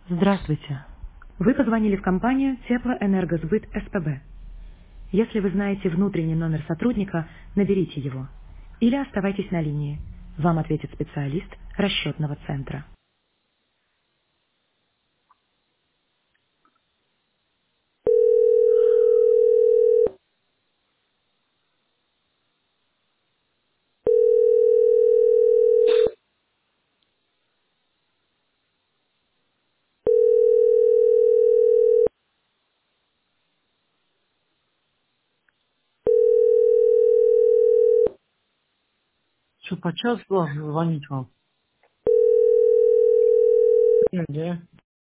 Здравствуйте. Вы позвонили в компанию Теплоэнергосбыт СПБ. Если вы знаете внутренний номер сотрудника, наберите его. Или оставайтесь на линии. Вам ответит специалист расчетного центра. Что, по час звонить вам? Где?